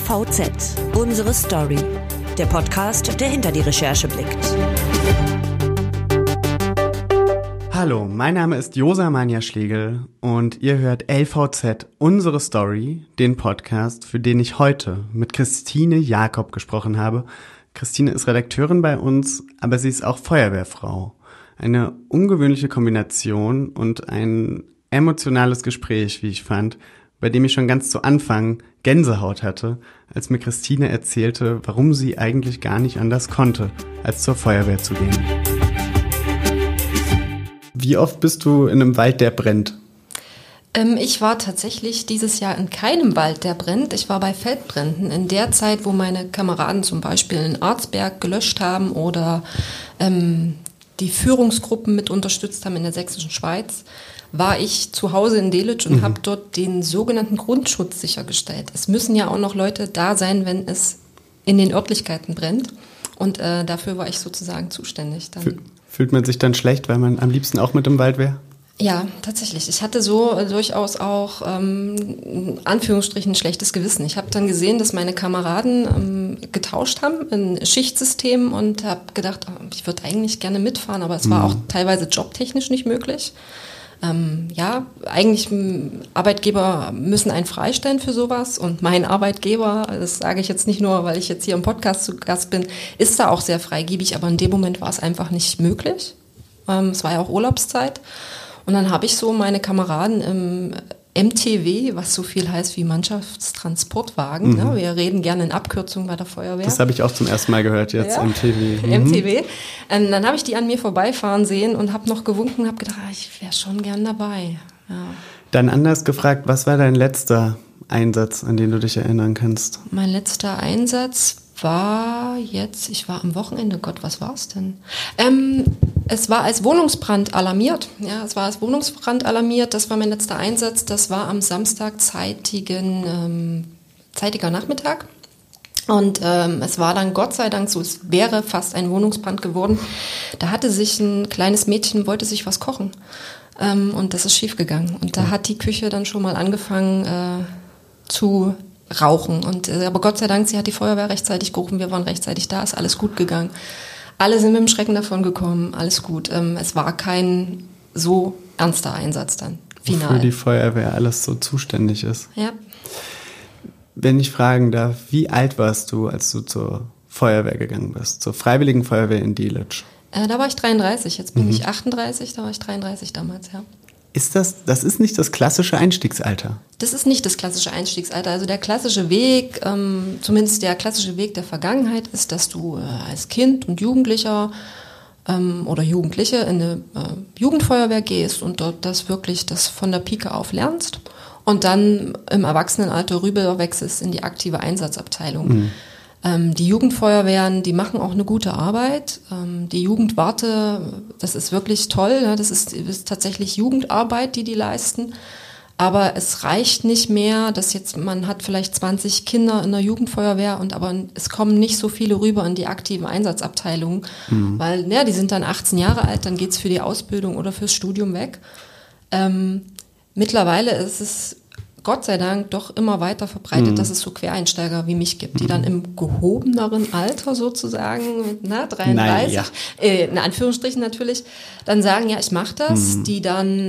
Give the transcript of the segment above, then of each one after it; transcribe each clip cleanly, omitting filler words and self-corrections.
LVZ, unsere Story. Der Podcast, der hinter die Recherche blickt. Hallo, mein Name ist Josa Manja Schlegel und ihr hört LVZ, unsere Story, den Podcast, für den ich heute mit Christine Jakob gesprochen habe. Christine ist Redakteurin bei uns, aber sie ist auch Feuerwehrfrau. Eine ungewöhnliche Kombination und ein emotionales Gespräch, wie ich fand, bei dem ich schon ganz zu Anfang Gänsehaut hatte, als mir Christine erzählte, warum sie eigentlich gar nicht anders konnte, als zur Feuerwehr zu gehen. Wie oft bist du in einem Wald, der brennt? Ich war tatsächlich dieses Jahr in keinem Wald, der brennt. Ich war bei Feldbränden. In der Zeit, wo meine Kameraden zum Beispiel in Arzberg gelöscht haben oder die Führungsgruppen mit unterstützt haben in der Sächsischen Schweiz, war ich zu Hause in Delitzsch und habe dort den sogenannten Grundschutz sichergestellt. Es müssen ja auch noch Leute da sein, wenn es in den Örtlichkeiten brennt. Und dafür war ich sozusagen zuständig. Dann. Fühlt man sich dann schlecht, weil man am liebsten auch mit im Wald wäre? Ja, tatsächlich. Ich hatte so durchaus auch, in Anführungsstrichen, ein schlechtes Gewissen. Ich habe dann gesehen, dass meine Kameraden getauscht haben in Schichtsystemen und habe gedacht, ich würde eigentlich gerne mitfahren, aber es war auch teilweise jobtechnisch nicht möglich. Eigentlich Arbeitgeber müssen einen freistellen für sowas und mein Arbeitgeber, das sage ich jetzt nicht nur, weil ich jetzt hier im Podcast zu Gast bin, ist da auch sehr freigebig, aber in dem Moment war es einfach nicht möglich. Es war ja auch Urlaubszeit und dann habe ich so meine Kameraden im MTW, was so viel heißt wie Mannschaftstransportwagen. Ne? Wir reden gerne in Abkürzungen bei der Feuerwehr. Das habe ich auch zum ersten Mal gehört jetzt, ja? MTW. MTW. Dann habe ich die an mir vorbeifahren sehen und habe noch gewunken und habe gedacht, ich wäre schon gern dabei. Ja. Dann anders gefragt, was war dein letzter Einsatz, an den du dich erinnern kannst? Mein letzter Einsatz war jetzt, ich war am Wochenende, Gott, was war es denn? Es war als Wohnungsbrand alarmiert. Ja, es war als Wohnungsbrand alarmiert. Das war mein letzter Einsatz. Das war am Samstag zeitiger Nachmittag. Und es war dann Gott sei Dank so, es wäre fast ein Wohnungsbrand geworden. Da hatte sich ein kleines Mädchen, wollte sich was kochen. Und das ist schief gegangen. Und da hat die Küche dann schon mal angefangen zu rauchen. Aber Gott sei Dank, sie hat die Feuerwehr rechtzeitig gerufen. Wir waren rechtzeitig da, ist alles gut gegangen. Alle sind mit dem Schrecken davon gekommen, alles gut. Es war kein so ernster Einsatz dann, final. Wofür die Feuerwehr alles so zuständig ist. Ja. Wenn ich fragen darf, wie alt warst du, als du zur Feuerwehr gegangen bist, zur Freiwilligen Feuerwehr in Delitzsch? Da war ich 33, jetzt bin ich 38, da war ich 33 damals, ja. Das ist nicht das klassische Einstiegsalter? Das ist nicht das klassische Einstiegsalter. Also der klassische Weg, zumindest der klassische Weg der Vergangenheit ist, dass du als Kind und Jugendlicher oder Jugendliche in eine Jugendfeuerwehr gehst und dort das von der Pike auf lernst und dann im Erwachsenenalter rüber wechselst in die aktive Einsatzabteilung. Die Jugendfeuerwehren, die machen auch eine gute Arbeit. Die Jugendwarte, das ist wirklich toll. Ne? Das ist tatsächlich Jugendarbeit, die leisten. Aber es reicht nicht mehr, dass jetzt man hat vielleicht 20 Kinder in der Jugendfeuerwehr aber es kommen nicht so viele rüber in die aktiven Einsatzabteilungen, weil die sind dann 18 Jahre alt, dann geht's für die Ausbildung oder fürs Studium weg. Mittlerweile ist es Gott sei Dank doch immer weiter verbreitet, dass es so Quereinsteiger wie mich gibt, die dann im gehobeneren Alter sozusagen, mit 33, in Anführungsstrichen natürlich, dann sagen, ja, ich mache das, die dann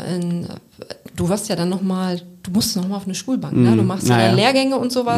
du wirst ja dann du musst nochmal auf eine Schulbank, ne? Du machst ja dann Lehrgänge und sowas.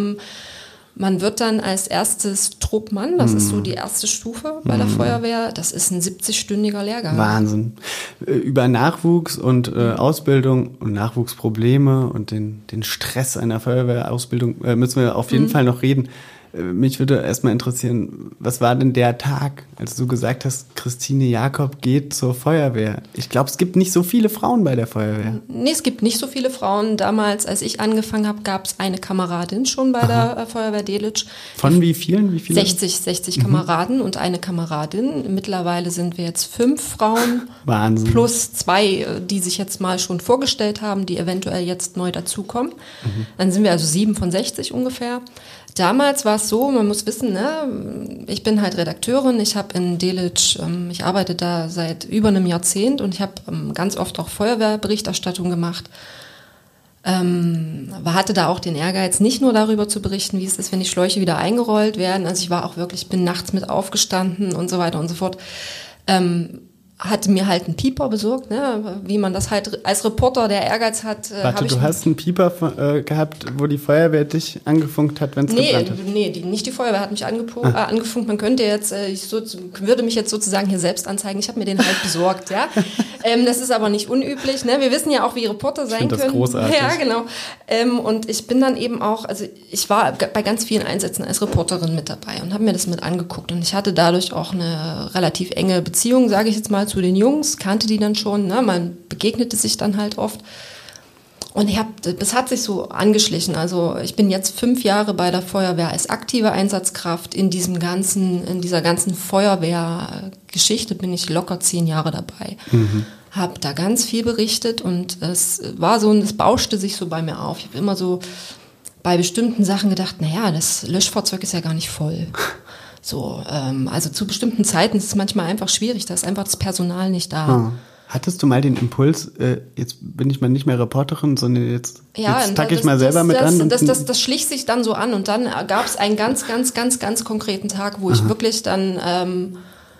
Man wird dann als erstes Truppmann, das ist so die erste Stufe bei der Feuerwehr, das ist ein 70-stündiger Lehrgang. Wahnsinn. Über Nachwuchs und Ausbildung und Nachwuchsprobleme und den Stress einer Feuerwehrausbildung müssen wir auf jeden Fall noch reden. Mich würde erstmal interessieren, was war denn der Tag, als du gesagt hast, Christine Jakob geht zur Feuerwehr? Ich glaube, es gibt nicht so viele Frauen bei der Feuerwehr. Nee, es gibt nicht so viele Frauen. Damals, als ich angefangen habe, gab es eine Kameradin schon bei der Feuerwehr Delitzsch. Von wie vielen? 60 Kameraden und eine Kameradin. Mittlerweile sind wir jetzt 5 Frauen. Wahnsinn. Plus 2, die sich jetzt mal schon vorgestellt haben, die eventuell jetzt neu dazukommen. Dann sind wir also 7 von 60 ungefähr. Damals war es so, man muss wissen, ne, ich bin halt Redakteurin, ich habe in Delitzsch, ich arbeite da seit über einem Jahrzehnt und ich habe ganz oft auch Feuerwehrberichterstattung gemacht. hatte da auch den Ehrgeiz, nicht nur darüber zu berichten, wie es ist, wenn die Schläuche wieder eingerollt werden. Also ich bin nachts mit aufgestanden und so weiter und so fort. Hatte mir halt einen Pieper besorgt, ne? Wie man das halt als Reporter, der Ehrgeiz hat. Warte, du hast einen Pieper gehabt, wo die Feuerwehr dich angefunkt hat, wenn es gebrannt hat? Nee, nicht die Feuerwehr hat mich angefunkt. Man könnte jetzt, würde mich jetzt sozusagen hier selbst anzeigen. Ich habe mir den halt besorgt, ja. Das ist aber nicht unüblich, ne? Wir wissen ja auch, wie Reporter sein können. Ich finde das großartig. Ja, genau. Und ich bin dann eben auch, also ich war bei ganz vielen Einsätzen als Reporterin mit dabei und habe mir das mit angeguckt. Und ich hatte dadurch auch eine relativ enge Beziehung, sage ich jetzt mal, zu den Jungs, kannte die dann schon, ne? Man begegnete sich dann halt oft. Und das hat sich so angeschlichen. Also ich bin jetzt 5 Jahre bei der Feuerwehr als aktive Einsatzkraft. In dieser ganzen Feuerwehrgeschichte bin ich locker 10 Jahre dabei. Habe da ganz viel berichtet und es bauschte sich so bei mir auf. Ich habe immer so bei bestimmten Sachen gedacht, naja, das Löschfahrzeug ist ja gar nicht voll. So, also zu bestimmten Zeiten ist es manchmal einfach schwierig, da ist einfach das Personal nicht da. Hattest du mal den Impuls, jetzt bin ich mal nicht mehr Reporterin, sondern jetzt packe ich mal selber mit an? Das schlich sich dann so an und dann gab es einen ganz, ganz, ganz, ganz konkreten Tag, wo ich wirklich dann,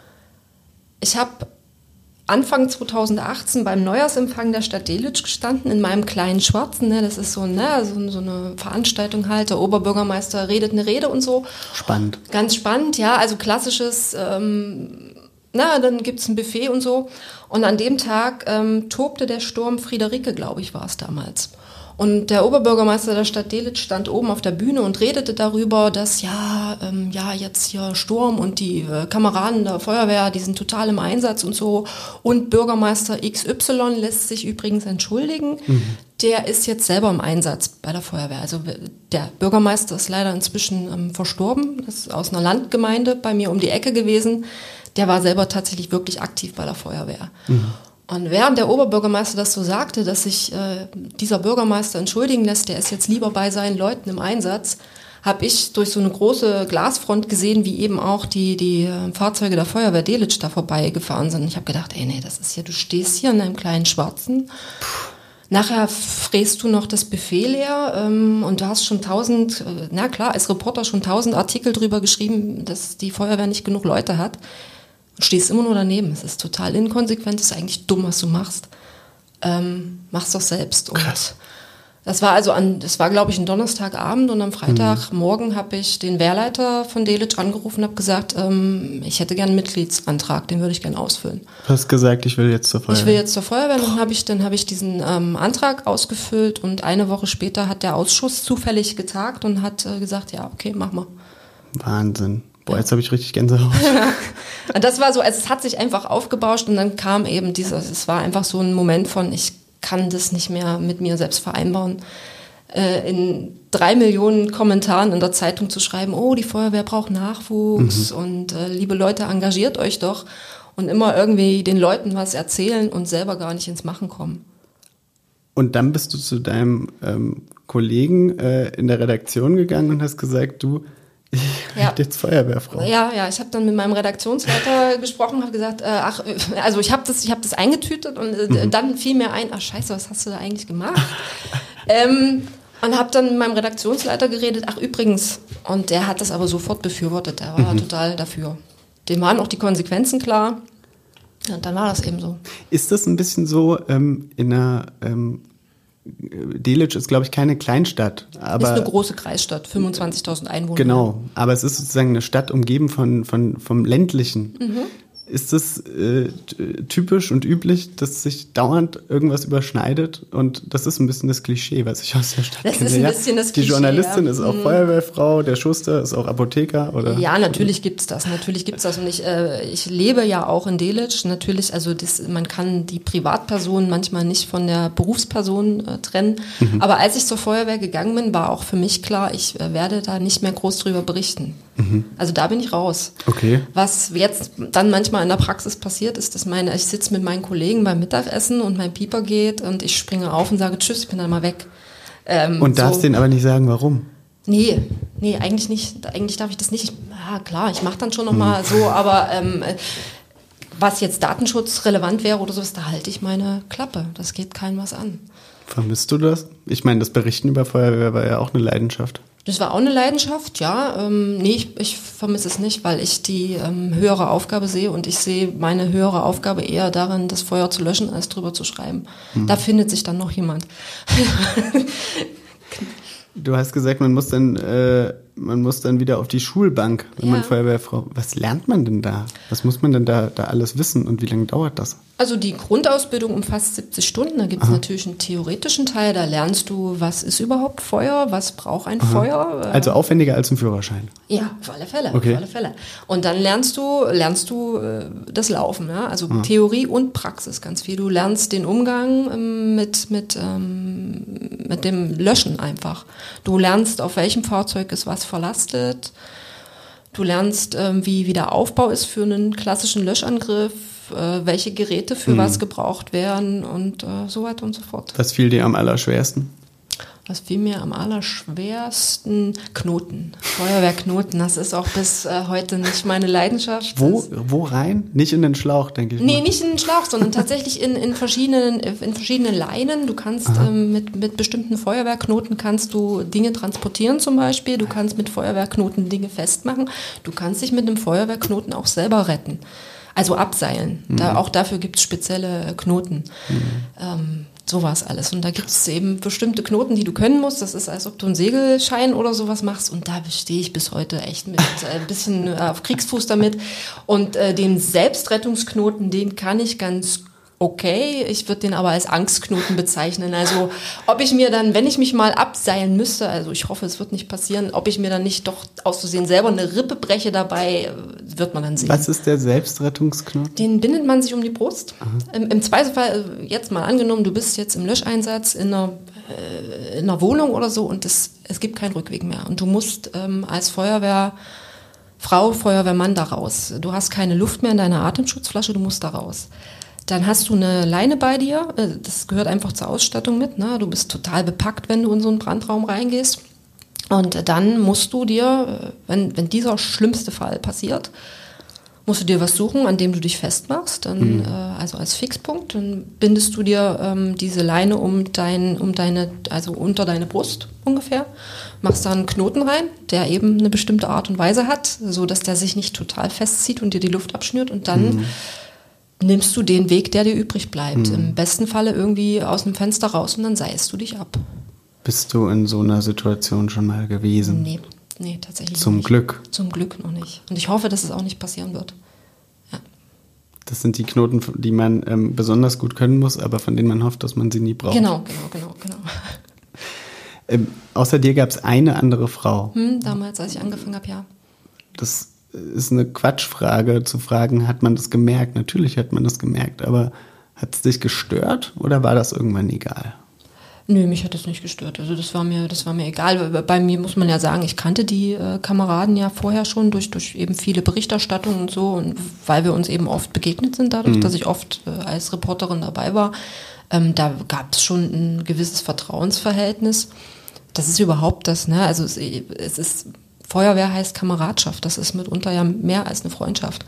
ich habe Anfang 2018 beim Neujahrsempfang der Stadt Delitzsch gestanden, in meinem kleinen Schwarzen, ne, das ist so eine Veranstaltung halt, der Oberbürgermeister redet eine Rede und so. Spannend. Ganz spannend, ja, also klassisches, dann gibt's ein Buffet und so. Und an dem Tag tobte der Sturm Friederike, glaube ich, war es damals. Und der Oberbürgermeister der Stadt Delitzsch stand oben auf der Bühne und redete darüber, dass jetzt hier Sturm und die Kameraden der Feuerwehr, die sind total im Einsatz und so. Und Bürgermeister XY lässt sich übrigens entschuldigen. Der ist jetzt selber im Einsatz bei der Feuerwehr. Also der Bürgermeister ist leider inzwischen verstorben. Das ist aus einer Landgemeinde bei mir um die Ecke gewesen. Der war selber tatsächlich wirklich aktiv bei der Feuerwehr. Und während der Oberbürgermeister das so sagte, dass sich dieser Bürgermeister entschuldigen lässt, der ist jetzt lieber bei seinen Leuten im Einsatz, habe ich durch so eine große Glasfront gesehen, wie eben auch die Fahrzeuge der Feuerwehr Delitzsch da vorbeigefahren sind. Und ich habe gedacht, du stehst hier in einem kleinen Schwarzen, nachher fräst du noch das Buffet leer und du hast schon 1000, als Reporter schon 1000 Artikel drüber geschrieben, dass die Feuerwehr nicht genug Leute hat. Und stehst immer nur daneben. Es ist total inkonsequent, es ist eigentlich dumm, was du machst. Mach's doch selbst. Krass. Und das war, glaube ich, ein Donnerstagabend und am Freitagmorgen habe ich den Wehrleiter von Delitzsch angerufen und habe gesagt, ich hätte gern einen Mitgliedsantrag, den würde ich gern ausfüllen. Du hast gesagt, ich will jetzt zur Feuerwehr. Ich will jetzt zur Feuerwehr. Und dann habe ich diesen Antrag ausgefüllt und eine Woche später hat der Ausschuss zufällig getagt und hat gesagt, ja, okay, mach mal. Wahnsinn. Boah, jetzt habe ich richtig Gänsehaut. Und das war so, also es hat sich einfach aufgebauscht und dann kam eben es war einfach so ein Moment von, ich kann das nicht mehr mit mir selbst vereinbaren, in 3 Millionen Kommentaren in der Zeitung zu schreiben, oh, die Feuerwehr braucht Nachwuchs und liebe Leute, engagiert euch doch und immer irgendwie den Leuten was erzählen und selber gar nicht ins Machen kommen. Und dann bist du zu deinem Kollegen in der Redaktion gegangen und hast gesagt, du, ich werde jetzt Feuerwehrfrau. Ja, ich habe dann mit meinem Redaktionsleiter gesprochen, habe gesagt, ich habe das eingetütet und dann fiel mir ein, scheiße, was hast du da eigentlich gemacht? Und habe dann mit meinem Redaktionsleiter geredet, übrigens, und der hat das aber sofort befürwortet, der war total dafür. Dem waren auch die Konsequenzen klar und dann war das eben so. Ist das ein bisschen so in einer Delitzsch ist, glaube ich, keine Kleinstadt. Aber ist eine große Kreisstadt, 25.000 Einwohner. Genau, aber es ist sozusagen eine Stadt umgeben vom Ländlichen. Ist das typisch und üblich, dass sich dauernd irgendwas überschneidet? Und das ist ein bisschen das Klischee, was ich aus der Stadt kenne. Das ist ein bisschen das Klischee. Die Journalistin ist auch Feuerwehrfrau, der Schuster ist auch Apotheker, oder? Ja, natürlich gibt's das. Und ich lebe ja auch in Delitzsch. Natürlich, man kann die Privatperson manchmal nicht von der Berufsperson trennen. Aber als ich zur Feuerwehr gegangen bin, war auch für mich klar, ich werde da nicht mehr groß drüber berichten. Also da bin ich raus. Okay. Was jetzt dann manchmal in der Praxis passiert, ist, dass ich sitze mit meinen Kollegen beim Mittagessen und mein Pieper geht und ich springe auf und sage tschüss, ich bin dann mal weg. Und darfst denen aber nicht sagen, warum? Nee, eigentlich nicht. Eigentlich darf ich das nicht. Ja, klar, ich mache dann schon nochmal so, aber was jetzt datenschutzrelevant wäre oder sowas, da halte ich meine Klappe. Das geht keinem was an. Vermisst du das? Ich meine, das Berichten über Feuerwehr war ja auch eine Leidenschaft. Das war auch eine Leidenschaft, ja. Nee, ich vermisse es nicht, weil ich die höhere Aufgabe sehe und ich sehe meine höhere Aufgabe eher darin, das Feuer zu löschen, als drüber zu schreiben. Da findet sich dann noch jemand. Du hast gesagt, man muss dann wieder auf die Schulbank, wenn man Feuerwehrfrau. Was lernt man denn da? Was muss man denn da alles wissen und wie lange dauert das? Also die Grundausbildung umfasst 70 Stunden. Da gibt es natürlich einen theoretischen Teil. Da lernst du, was ist überhaupt Feuer, was braucht ein Feuer. Also aufwendiger als ein Führerschein? Ja, auf alle Fälle. Okay. Auf alle Fälle. Und dann lernst du das Laufen. Ja? Also Theorie und Praxis ganz viel. Du lernst den Umgang mit dem Löschen einfach. Du lernst, auf welchem Fahrzeug ist was verlastet. Du lernst, wie der Aufbau ist für einen klassischen Löschangriff, welche Geräte für was gebraucht werden und so weiter und so fort. Was fiel dir am allerschwersten? Was fiel mir am allerschwersten? Knoten. Feuerwehrknoten, das ist auch bis heute nicht meine Leidenschaft. Wo rein? Nicht in den Schlauch, denke ich mal. Nee, nicht in den Schlauch, sondern tatsächlich in verschiedenen Leinen. Du kannst mit bestimmten Feuerwehrknoten kannst du Dinge transportieren zum Beispiel. Du kannst mit Feuerwehrknoten Dinge festmachen. Du kannst dich mit einem Feuerwehrknoten auch selber retten. Also abseilen. Auch dafür gibt es spezielle Knoten. Sowas alles. Und da gibt es eben bestimmte Knoten, die du können musst. Das ist, als ob du einen Segelschein oder sowas machst. Und da stehe ich bis heute echt mit ein bisschen auf Kriegsfuß damit. Und den Selbstrettungsknoten, den kann ich ganz okay. Ich würde den aber als Angstknoten bezeichnen. Also ob ich mir dann, wenn ich mich mal abseilen müsste, also ich hoffe, es wird nicht passieren, ob ich mir dann nicht doch aus Versehen selber eine Rippe breche dabei, wird man dann sehen. Was ist der Selbstrettungsknoten? Den bindet man sich um die Brust. Im Zweifelsfall, jetzt mal angenommen, du bist jetzt im Löscheinsatz in einer Wohnung oder so und es gibt keinen Rückweg mehr. Und du musst als Feuerwehrfrau, Feuerwehrmann da raus. Du hast keine Luft mehr in deiner Atemschutzflasche, du musst da raus. Dann hast du eine Leine bei dir, das gehört einfach zur Ausstattung mit, ne? Du bist total bepackt, wenn du in so einen Brandraum reingehst. Und dann musst du dir, wenn dieser schlimmste Fall passiert, musst du dir was suchen, an dem du dich festmachst, dann, also als Fixpunkt, dann bindest du dir diese Leine also unter deine Brust ungefähr, machst da einen Knoten rein, der eben eine bestimmte Art und Weise hat, so dass der sich nicht total festzieht und dir die Luft abschnürt und dann nimmst du den Weg, der dir übrig bleibt. Im besten Falle irgendwie aus dem Fenster raus und dann seilst du dich ab. Bist du in so einer Situation schon mal gewesen? Nee, tatsächlich Zum nicht. Glück? Zum Glück noch nicht. Und ich hoffe, dass es auch nicht passieren wird. Ja. Das sind die Knoten, die man besonders gut können muss, aber von denen man hofft, dass man sie nie braucht. Genau. Außer dir gab es eine andere Frau. Damals, als ich angefangen habe, ja. Das ist eine Quatschfrage, zu fragen, hat man das gemerkt? Natürlich hat man das gemerkt, aber hat es dich gestört oder war das irgendwann egal? Nö, mich hat das nicht gestört. Also das war mir egal. Bei mir muss man ja sagen, ich kannte die Kameraden ja vorher schon durch eben viele Berichterstattungen und so, und weil wir uns eben oft begegnet sind, dadurch, dass ich oft als Reporterin dabei war, da gab es schon ein gewisses Vertrauensverhältnis. Das ist überhaupt das, ne? Also es ist Feuerwehr heißt Kameradschaft, das ist mitunter ja mehr als eine Freundschaft.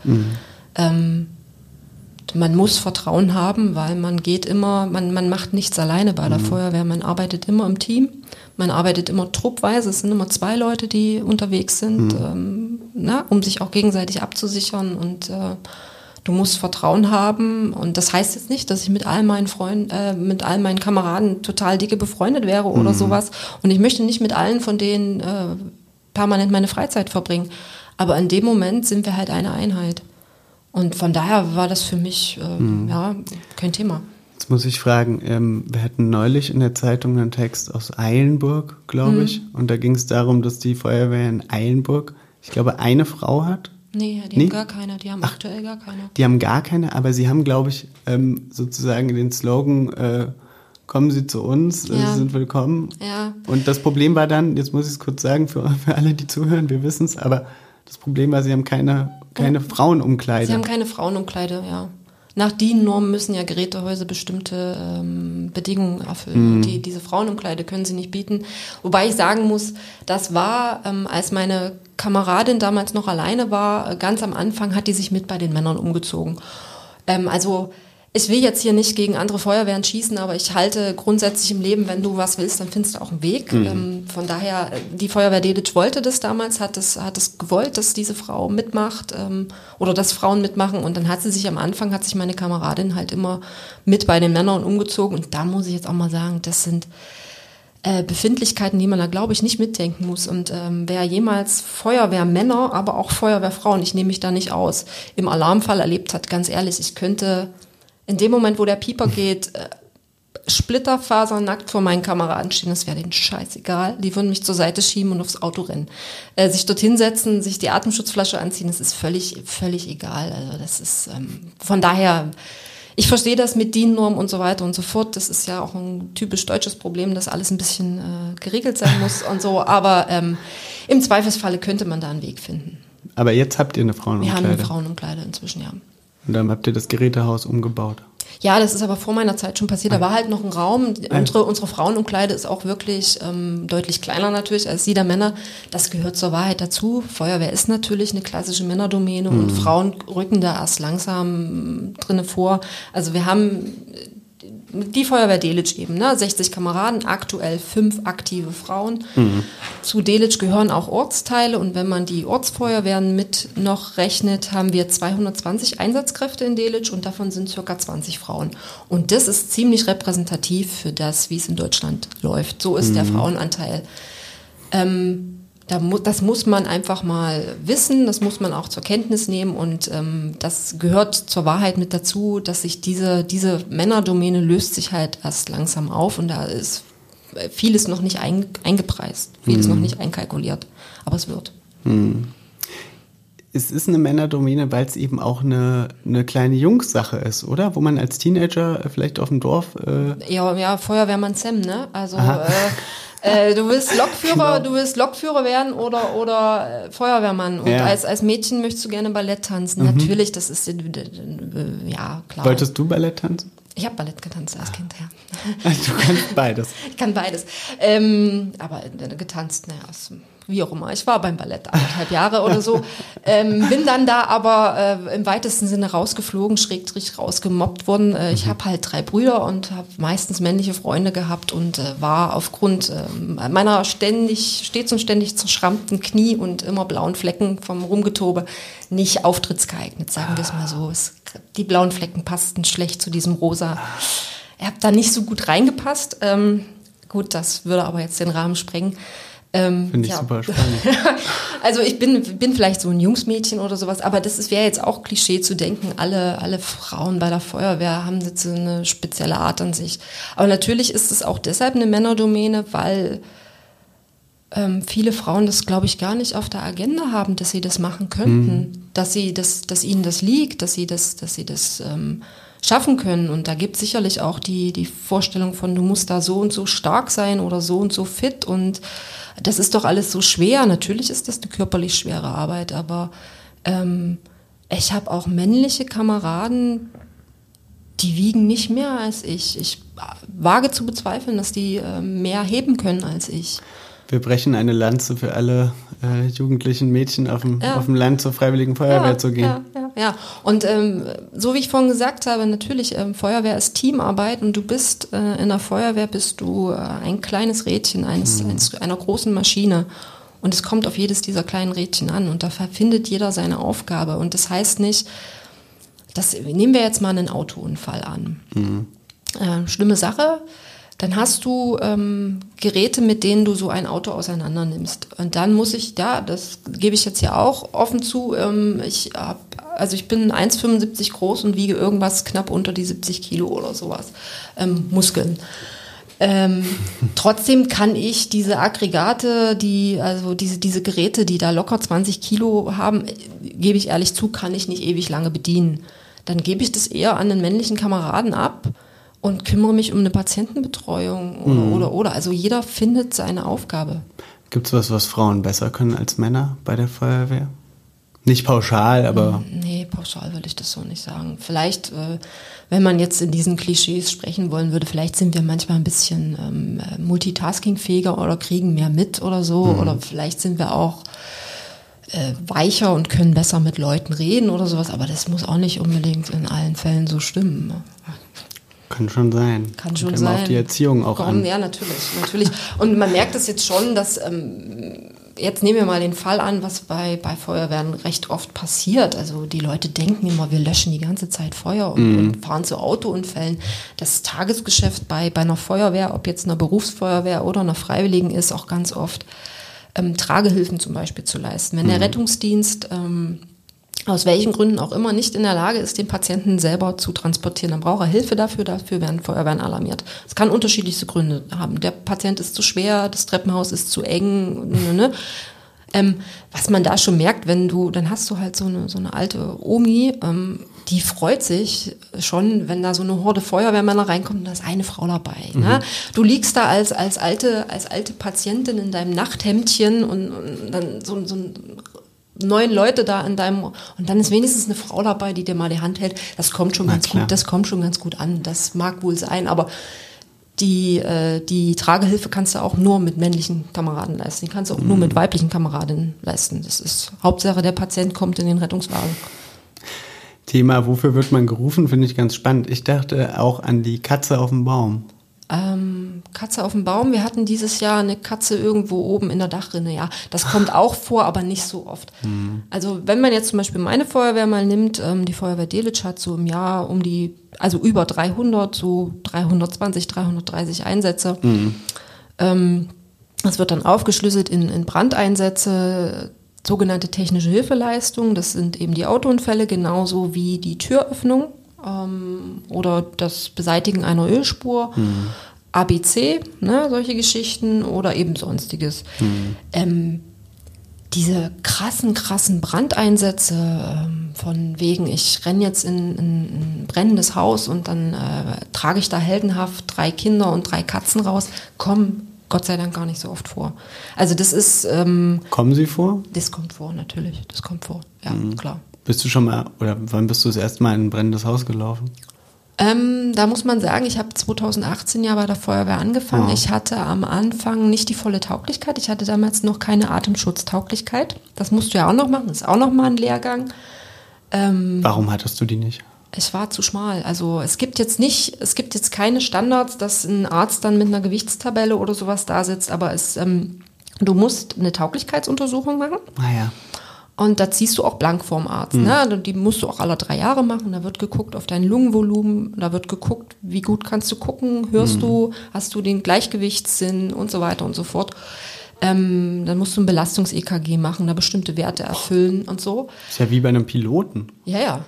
Man muss Vertrauen haben, weil man macht nichts alleine bei der Feuerwehr, man arbeitet immer im Team, man arbeitet immer truppweise, es sind immer 2 Leute, die unterwegs sind, um sich auch gegenseitig abzusichern, und du musst Vertrauen haben, und das heißt jetzt nicht, dass ich mit all meinen Freunden, mit all meinen Kameraden total dicke befreundet wäre oder sowas, und ich möchte nicht mit allen von denen permanent meine Freizeit verbringen. Aber in dem Moment sind wir halt eine Einheit. Und von daher war das für mich kein Thema. Jetzt muss ich fragen, wir hatten neulich in der Zeitung einen Text aus Eilenburg, glaube ich. Und da ging es darum, dass die Feuerwehr in Eilenburg, ich glaube, eine Frau hat. Nee, die haben gar keine. Die haben aktuell gar keine. Die haben gar keine, aber sie haben, glaube ich, sozusagen den Slogan, kommen Sie zu uns, Sie sind willkommen. Ja. Und das Problem war dann, jetzt muss ich es kurz sagen, für alle, die zuhören, wir wissen es, aber das Problem war, sie haben keine Frauenumkleide. Sie haben keine Frauenumkleide, ja. Nach DIN-Normen müssen ja Gerätehäuser bestimmte Bedingungen erfüllen. Diese Frauenumkleide können sie nicht bieten. Wobei ich sagen muss, das war, als meine Kameradin damals noch alleine war, ganz am Anfang hat die sich mit bei den Männern umgezogen. Also Ich will jetzt hier nicht gegen andere Feuerwehren schießen, aber ich halte grundsätzlich im Leben, wenn du was willst, dann findest du auch einen Weg. Von daher, die Feuerwehr Delitzsch wollte das damals, hat es gewollt, dass diese Frau mitmacht oder dass Frauen mitmachen. Und dann hat sich meine Kameradin halt immer mit bei den Männern umgezogen. Und da muss ich jetzt auch mal sagen, das sind Befindlichkeiten, die man da, glaube ich, nicht mitdenken muss. Und wer jemals Feuerwehrmänner, aber auch Feuerwehrfrauen, ich nehme mich da nicht aus, im Alarmfall erlebt hat, ganz ehrlich, ich könnte in dem Moment, wo der Pieper geht, splitterfasernackt vor meinen Kameraden stehen, das wäre denen scheißegal. Die würden mich zur Seite schieben und aufs Auto rennen. Sich dorthin setzen, sich die Atemschutzflasche anziehen, das ist völlig egal. Also das ist, von daher, ich verstehe das mit DIN-Norm und so weiter und so fort. Das ist ja auch ein typisch deutsches Problem, dass alles ein bisschen geregelt sein muss und so. Aber im Zweifelsfalle könnte man da einen Weg finden. Aber jetzt habt ihr eine Frauenumkleide? Wir haben eine Frauenumkleide inzwischen, ja. Und dann habt ihr das Gerätehaus umgebaut? Ja, das ist aber vor meiner Zeit schon passiert. Da war halt noch ein Raum. Unsere Frauenumkleide ist auch wirklich deutlich kleiner natürlich als die der Männer. Das gehört zur Wahrheit dazu. Feuerwehr ist natürlich eine klassische Männerdomäne und Frauen rücken da erst langsam drinne vor. Also wir haben die Feuerwehr Delitzsch eben, 60 Kameraden, aktuell 5 aktive Frauen. Zu Delitzsch gehören auch Ortsteile und wenn man die Ortsfeuerwehren mit noch rechnet, haben wir 220 Einsatzkräfte in Delitzsch und davon sind ca. 20 Frauen. Und das ist ziemlich repräsentativ für das, wie es in Deutschland läuft. So ist der Frauenanteil. Das muss man einfach mal wissen, das muss man auch zur Kenntnis nehmen und das gehört zur Wahrheit mit dazu, dass sich diese Männerdomäne löst sich halt erst langsam auf und da ist vieles noch nicht eingepreist, vieles noch nicht einkalkuliert, aber es wird. Es ist eine Männerdomäne, weil es eben auch eine kleine Jungssache ist, oder? Wo man als Teenager vielleicht auf dem Dorf... Ja, Feuerwehrmann Sam, ne? Also... du willst Lokführer, Du willst Lokführer werden oder Feuerwehrmann. Und als Mädchen möchtest du gerne Ballett tanzen. Natürlich, das ist ja klar. Wolltest du Ballett tanzen? Ich habe Ballett getanzt als Kind, ja. Du kannst beides. Ich kann beides. Aber getanzt, wie auch immer. Ich war beim Ballett 1,5 Jahre oder so. Bin dann da aber im weitesten Sinne rausgeflogen, schrägstrich rausgemobbt worden. Ich habe halt 3 Brüder und habe meistens männliche Freunde gehabt und war aufgrund meiner stets und ständig zerschrammten Knie und immer blauen Flecken vom Rumgetobe nicht auftrittsgeeignet, sagen wir es mal so. Die blauen Flecken passten schlecht zu diesem Rosa. Ich habe da nicht so gut reingepasst. Gut, das würde aber jetzt den Rahmen sprengen. Finde ich super spannend. Also ich bin vielleicht so ein Jungsmädchen oder sowas, aber das wäre jetzt auch Klischee zu denken, alle Frauen bei der Feuerwehr haben jetzt so eine spezielle Art an sich. Aber natürlich ist es auch deshalb eine Männerdomäne, weil viele Frauen das, glaube ich, gar nicht auf der Agenda haben, dass sie das machen könnten, dass ihnen das liegt, dass sie das schaffen können. Und da gibt es sicherlich auch die Vorstellung von, du musst da so und so stark sein oder so und so fit und das ist doch alles so schwer. Natürlich ist das eine körperlich schwere Arbeit, aber ich habe auch männliche Kameraden, die wiegen nicht mehr als ich. Ich wage zu bezweifeln, dass die mehr heben können als ich. Wir brechen eine Lanze für alle jugendlichen Mädchen auf dem Land zur Freiwilligen Feuerwehr zu gehen. Ja. Und so wie ich vorhin gesagt habe, natürlich, Feuerwehr ist Teamarbeit und du bist in der Feuerwehr bist du ein kleines Rädchen einer großen Maschine. Und es kommt auf jedes dieser kleinen Rädchen an und da findet jeder seine Aufgabe. Und das heißt nicht, nehmen wir jetzt mal einen Autounfall an. Schlimme Sache. Dann hast du Geräte, mit denen du so ein Auto auseinander nimmst. Und dann muss ich, das gebe ich jetzt ja auch offen zu, ich bin 1,75 groß und wiege irgendwas knapp unter die 70 Kilo oder sowas. Muskeln. Trotzdem kann ich diese Aggregate, diese Geräte, die da locker 20 Kilo haben, gebe ich ehrlich zu, kann ich nicht ewig lange bedienen. Dann gebe ich das eher an den männlichen Kameraden ab und kümmere mich um eine Patientenbetreuung oder. Also jeder findet seine Aufgabe. Gibt es was Frauen besser können als Männer bei der Feuerwehr? Nicht pauschal, aber... Nee, pauschal würde ich das so nicht sagen. Vielleicht, wenn man jetzt in diesen Klischees sprechen wollen würde, vielleicht sind wir manchmal ein bisschen multitaskingfähiger oder kriegen mehr mit oder so. Oder vielleicht sind wir auch weicher und können besser mit Leuten reden oder sowas, aber das muss auch nicht unbedingt in allen Fällen so stimmen. Kann schon sein. Kann schon Kommt sein. auf die Erziehung auch an. Ja, natürlich. Und man merkt es jetzt schon, dass, jetzt nehmen wir mal den Fall an, was bei Feuerwehren recht oft passiert. Also die Leute denken immer, wir löschen die ganze Zeit Feuer und fahren zu Autounfällen. Das Tagesgeschäft bei einer Feuerwehr, ob jetzt einer Berufsfeuerwehr oder einer Freiwilligen ist, auch ganz oft Tragehilfen zum Beispiel zu leisten. Wenn der Rettungsdienst aus welchen Gründen auch immer nicht in der Lage ist, den Patienten selber zu transportieren, dann braucht er Hilfe dafür werden Feuerwehren alarmiert. Es kann unterschiedlichste Gründe haben. Der Patient ist zu schwer, das Treppenhaus ist zu eng. Was man da schon merkt, dann hast du halt so eine alte Omi, die freut sich schon, wenn da so eine Horde Feuerwehrmänner reinkommt und da ist eine Frau dabei. Ne? Du liegst da als alte Patientin in deinem Nachthemdchen und dann so 9 Leute da in deinem, und dann ist wenigstens eine Frau dabei, die dir mal die Hand hält. Das kommt schon ganz gut an. Das mag wohl sein, aber die Tragehilfe kannst du auch nur mit männlichen Kameraden leisten. Die kannst du auch nur mit weiblichen Kameradinnen leisten. Das ist Hauptsache, der Patient kommt in den Rettungswagen. Thema, wofür wird man gerufen, finde ich ganz spannend. Ich dachte auch an die Katze auf dem Baum. Katze auf dem Baum. Wir hatten dieses Jahr eine Katze irgendwo oben in der Dachrinne. Ja, das kommt auch vor, aber nicht so oft. Also wenn man jetzt zum Beispiel meine Feuerwehr mal nimmt, die Feuerwehr Delitzsch hat so im Jahr also über 300, so 320, 330 Einsätze. Das wird dann aufgeschlüsselt in Brandeinsätze, sogenannte technische Hilfeleistungen. Das sind eben die Autounfälle, genauso wie die Türöffnung. Oder das Beseitigen einer Ölspur, ABC, ne, solche Geschichten oder eben sonstiges. Diese krassen Brandeinsätze von wegen, ich renne jetzt in ein brennendes Haus und dann trage ich da heldenhaft 3 Kinder und 3 Katzen raus, kommen Gott sei Dank gar nicht so oft vor. Also das ist... Kommen sie vor? Das kommt vor, natürlich. Das kommt vor, ja, klar. Bist du schon mal, oder wann bist du das erste Mal in ein brennendes Haus gelaufen? Da muss man sagen, ich habe 2018 ja bei der Feuerwehr angefangen. Ich hatte am Anfang nicht die volle Tauglichkeit. Ich hatte damals noch keine Atemschutztauglichkeit. Das musst du ja auch noch machen. Das ist auch noch mal ein Lehrgang. Warum hattest du die nicht? Ich war zu schmal. Also es gibt jetzt keine Standards, dass ein Arzt dann mit einer Gewichtstabelle oder sowas da sitzt, aber du musst eine Tauglichkeitsuntersuchung machen. Naja. Und da ziehst du auch blank vorm Arzt. Ne? Die musst du auch alle 3 Jahre machen. Da wird geguckt auf dein Lungenvolumen. Da wird geguckt, wie gut kannst du gucken. Hörst du, hast du den Gleichgewichtssinn und so weiter und so fort. Dann musst du ein Belastungs-EKG machen, da bestimmte Werte erfüllen und so. Ist ja wie bei einem Piloten. Ja.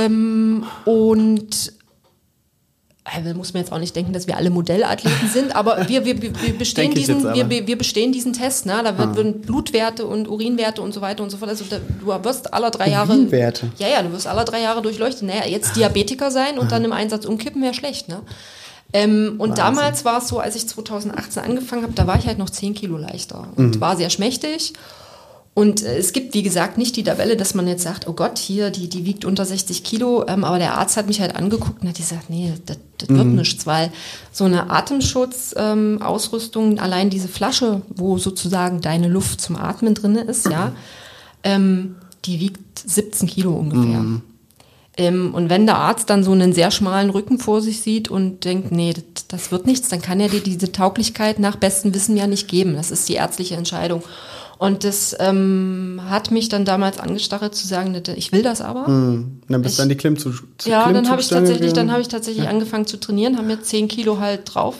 Und da muss man jetzt auch nicht denken, dass wir alle Modellathleten sind, aber wir bestehen diesen Test. Ne? Da werden Blutwerte und Urinwerte und so weiter und so fort. Also du wirst alle 3 Jahre... Urinwerte? Ja, du wirst alle 3 Jahre durchleuchtet. Naja, jetzt Diabetiker sein und dann im Einsatz umkippen wäre schlecht. Ne? Und Wahnsinn. Damals war es so, als ich 2018 angefangen habe, da war ich halt noch 10 Kilo leichter und war sehr schmächtig. Und es gibt, wie gesagt, nicht die Tabelle, dass man jetzt sagt, oh Gott, hier, die wiegt unter 60 Kilo. Aber der Arzt hat mich halt angeguckt und hat gesagt, nee, das wird nichts, weil so eine Atemschutzausrüstung, allein diese Flasche, wo sozusagen deine Luft zum Atmen drin ist, die wiegt 17 Kilo ungefähr. Und wenn der Arzt dann so einen sehr schmalen Rücken vor sich sieht und denkt, nee, das wird nichts, dann kann er dir diese Tauglichkeit nach bestem Wissen ja nicht geben. Das ist die ärztliche Entscheidung. Und das hat mich dann damals angestachelt zu sagen, ich will das aber. Dann bist du an die Klimmzugstange. Ja, dann habe ich tatsächlich angefangen zu trainieren, haben mir 10 Kilo halt drauf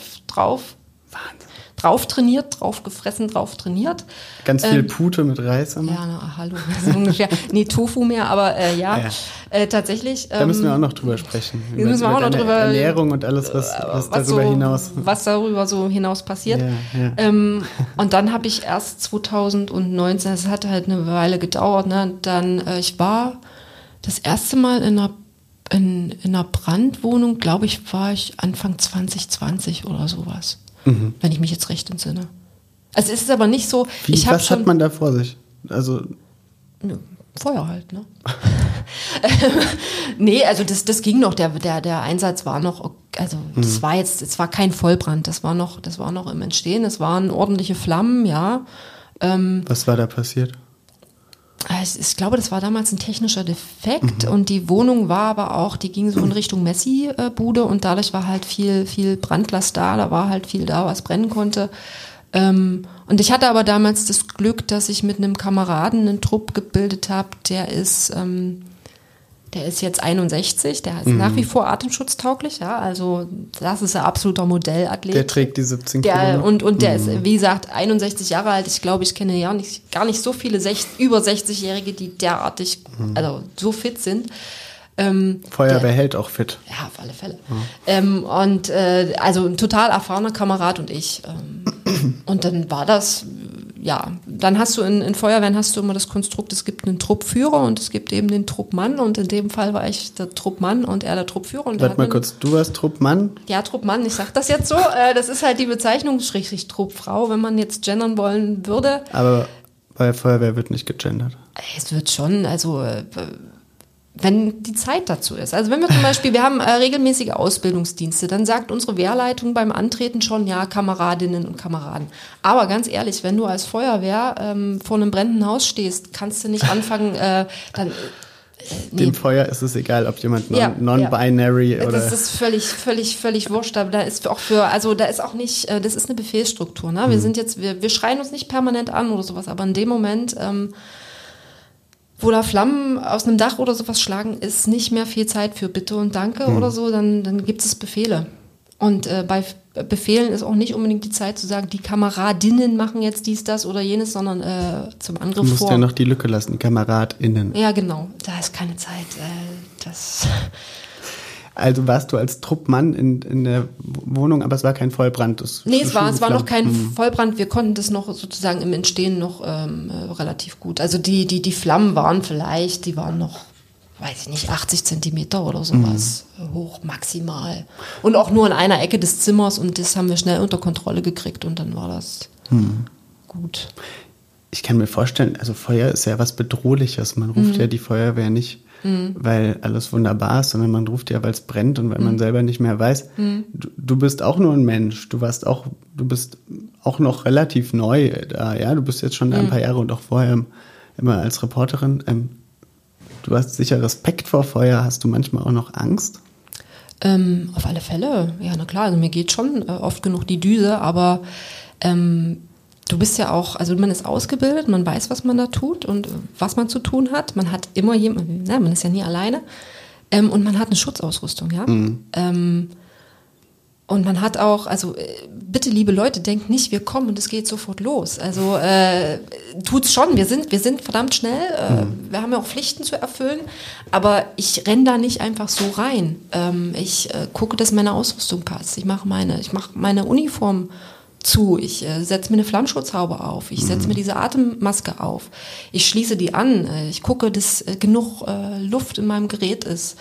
trainiert, drauf gefressen, drauf trainiert. Ganz viel Pute mit Reis. Ja, hallo, so ungefähr. Nee, Tofu mehr, aber tatsächlich. Da müssen wir auch noch drüber sprechen. Über Ernährung und alles, was darüber so hinaus passiert. Ja. Und dann habe ich erst 2019, es hat halt eine Weile gedauert, ne? Dann, ich war das erste Mal in einer Brandwohnung, glaube ich, war ich Anfang 2020 oder sowas. Wenn ich mich jetzt recht entsinne. Also es ist aber nicht so... Was hat man da vor sich? Also... Feuer halt, ne? Nee, also das ging noch. Der Einsatz war noch... Also das war kein Vollbrand. Das war noch im Entstehen. Es waren ordentliche Flammen, ja. Was war da passiert? ich glaube, das war damals ein technischer Defekt und die Wohnung war aber auch, die ging so in Richtung Messi-Bude und dadurch war halt viel Brandlast da war halt viel da, was brennen konnte. Und ich hatte aber damals das Glück, dass ich mit einem Kameraden einen Trupp gebildet habe, der ist jetzt 61, der ist nach wie vor atemschutztauglich, ja, also das ist ein absoluter Modellathlet. Der trägt die 17 Kilo. Und der ist, wie gesagt, 61 Jahre alt. Ich glaube, ich kenne gar nicht so viele über 60-Jährige, die derartig, also so fit sind. Feuerwehr hält auch fit. Ja, auf alle Fälle. Ja. Also ein total erfahrener Kamerad und ich. Und dann war das, ja, dann hast du in Feuerwehren hast du immer das Konstrukt, es gibt einen Truppführer und es gibt eben den Truppmann und in dem Fall war ich der Truppmann und er der Truppführer. Warte mal kurz, du warst Truppmann? Ja, Truppmann, ich sag das jetzt so, das ist halt die Bezeichnung, / Truppfrau, wenn man jetzt gendern wollen würde. Aber bei Feuerwehr wird nicht gegendert. Es wird schon, also wenn die Zeit dazu ist. Also wenn wir zum Beispiel, wir haben regelmäßige Ausbildungsdienste, dann sagt unsere Wehrleitung beim Antreten schon, ja, Kameradinnen und Kameraden. Aber ganz ehrlich, wenn du als Feuerwehr vor einem brennenden Haus stehst, kannst du nicht anfangen, dann... Dem Feuer ist es egal, ob jemand non-binary oder... Das ist völlig wurscht. Aber da ist auch da ist auch nicht, das ist eine Befehlsstruktur. Ne? Wir schreien uns nicht permanent an oder sowas, aber in dem Moment... wo da Flammen aus einem Dach oder sowas schlagen, ist nicht mehr viel Zeit für Bitte und Danke oder so, dann gibt es Befehle. Und bei Befehlen ist auch nicht unbedingt die Zeit zu sagen, die Kameradinnen machen jetzt dies, das oder jenes, sondern zum Angriff vor. Du musst ja noch die Lücke lassen, die KameradInnen. Ja, genau. Da ist keine Zeit. Also warst du als Truppmann in der Wohnung, aber es war kein Vollbrand. Es war noch kein Vollbrand. Wir konnten das noch sozusagen im Entstehen noch relativ gut. Also die Flammen waren die waren noch, weiß ich nicht, 80 Zentimeter oder sowas hoch maximal. Und auch nur in einer Ecke des Zimmers und das haben wir schnell unter Kontrolle gekriegt und dann war das gut. Ich kann mir vorstellen, also Feuer ist ja was Bedrohliches. Man ruft ja die Feuerwehr nicht, weil alles wunderbar ist, sondern man ruft ja, weil es brennt und weil man selber nicht mehr weiß. Du bist auch nur ein Mensch. Du bist auch noch relativ neu da, ja. Du bist jetzt schon ein paar Jahre und auch vorher immer als Reporterin. Du hast sicher Respekt vor Feuer. Hast du manchmal auch noch Angst? Auf alle Fälle. Ja, na klar. Also mir geht schon oft genug die Düse, aber du bist ja auch, also man ist ausgebildet, man weiß, was man da tut und was man zu tun hat. Man hat immer jemanden, man ist ja nie alleine. Und man hat eine Schutzausrüstung, ja. Und man hat auch, also bitte, liebe Leute, denkt nicht, wir kommen und es geht sofort los. Also tut's schon, wir sind verdammt schnell, wir haben ja auch Pflichten zu erfüllen, aber ich renne da nicht einfach so rein. Ich gucke, dass meine Ausrüstung passt. Ich mache meine Uniform zu, ich setze mir eine Flammschutzhaube auf, ich setze mir diese Atemmaske auf, ich schließe die an, ich gucke, dass genug Luft in meinem Gerät ist.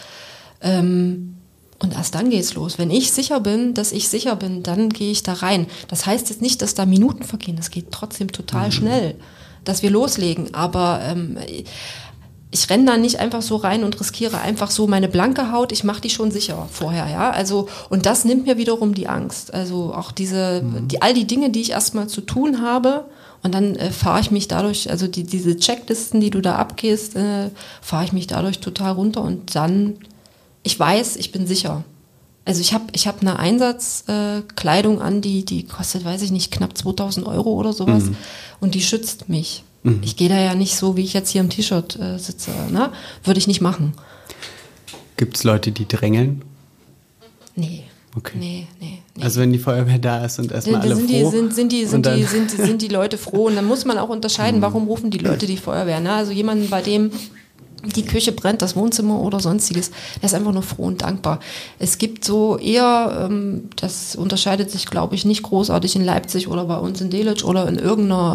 Und erst dann geht's los. Wenn ich sicher bin, dann gehe ich da rein. Das heißt jetzt nicht, dass da Minuten vergehen, das geht trotzdem total schnell, dass wir loslegen, aber ich renne da nicht einfach so rein und riskiere einfach so meine blanke Haut, ich mache die schon sicher vorher, ja, also und das nimmt mir wiederum die Angst, also auch all die Dinge, die ich erstmal zu tun habe und dann fahre ich mich dadurch, also diese Checklisten, die du da abgehst, fahre ich mich dadurch total runter und dann, ich weiß, ich bin sicher. Also ich hab eine Einsatzkleidung an, die kostet, weiß ich nicht, knapp 2.000 € oder sowas und die schützt mich. Ich gehe da ja nicht so, wie ich jetzt hier im T-Shirt sitze, ne? Würde ich nicht machen. Gibt es Leute, die drängeln? Nee. Okay. Nee. Also wenn die Feuerwehr da ist und erstmal alle froh. Sind die Leute froh und dann muss man auch unterscheiden, warum rufen die Leute die Feuerwehr, ne? Also jemanden, bei dem die Küche brennt, das Wohnzimmer oder sonstiges, der ist einfach nur froh und dankbar. Es gibt so eher, das unterscheidet sich, glaube ich, nicht großartig in Leipzig oder bei uns in Delitzsch oder in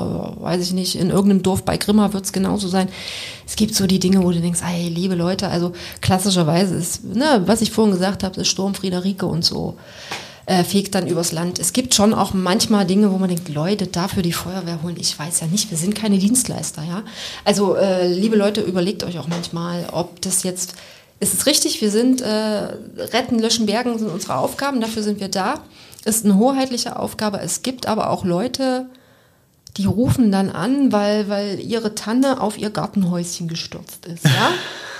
in irgendeinem Dorf bei Grimma wird es genauso sein. Es gibt so die Dinge, wo du denkst, hey, liebe Leute, also klassischerweise ist, ne, was ich vorhin gesagt habe, ist Sturm Friederike und so. Fegt dann übers Land. Es gibt schon auch manchmal Dinge, wo man denkt, Leute, dafür die Feuerwehr holen, ich weiß ja nicht, wir sind keine Dienstleister, ja. Also, liebe Leute, überlegt euch auch manchmal, ob das jetzt, ist es richtig, wir sind, retten, löschen, bergen sind unsere Aufgaben, dafür sind wir da. Ist eine hoheitliche Aufgabe, es gibt aber auch Leute, die rufen dann an, weil ihre Tanne auf ihr Gartenhäuschen gestürzt ist, ja?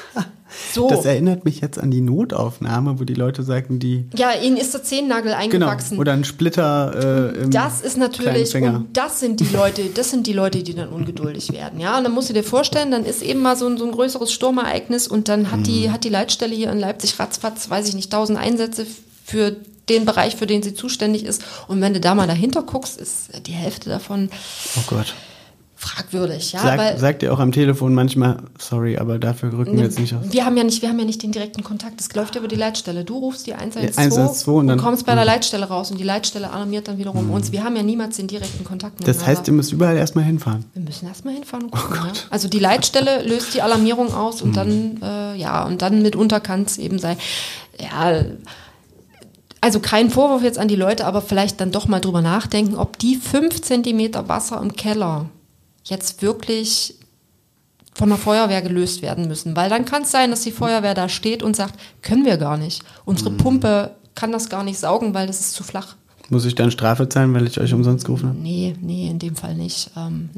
So. Das erinnert mich jetzt an die Notaufnahme, wo die Leute sagten, ja, ihnen ist der Zehennagel eingewachsen. Genau, oder ein Splitter im Das ist natürlich, kleinen Finger. und das sind die Leute, die dann ungeduldig werden, ja. Und dann musst du dir vorstellen, dann ist eben mal so ein größeres Sturmereignis und dann hat die Leitstelle hier in Leipzig ratzfatz, weiß ich nicht, 1000 Einsätze für den Bereich, für den sie zuständig ist. Und wenn du da mal dahinter guckst, ist die Hälfte davon Oh Gott. fragwürdig, ja. Sagt ihr auch am Telefon manchmal, sorry, aber dafür rücken wir jetzt nicht aus? Wir haben ja nicht den direkten Kontakt. Das läuft über die Leitstelle. Du rufst die 112, 112 und dann kommst bei der Leitstelle raus und die Leitstelle alarmiert dann wiederum uns. Wir haben ja niemals den direkten Kontakt miteinander. Das heißt, ihr müsst überall erstmal hinfahren? Wir müssen erstmal hinfahren und gucken. Ja. Also die Leitstelle löst die Alarmierung aus und dann, und dann mitunter kann es eben sein, ja, also kein Vorwurf jetzt an die Leute, aber vielleicht dann doch mal drüber nachdenken, ob die 5 Zentimeter Wasser im Keller jetzt wirklich von der Feuerwehr gelöst werden müssen. Weil dann kann es sein, dass die Feuerwehr da steht und sagt, können wir gar nicht. Unsere Pumpe kann das gar nicht saugen, weil das ist zu flach. Muss ich dann Strafe zahlen, weil ich euch umsonst gerufen habe? Nee, in dem Fall nicht.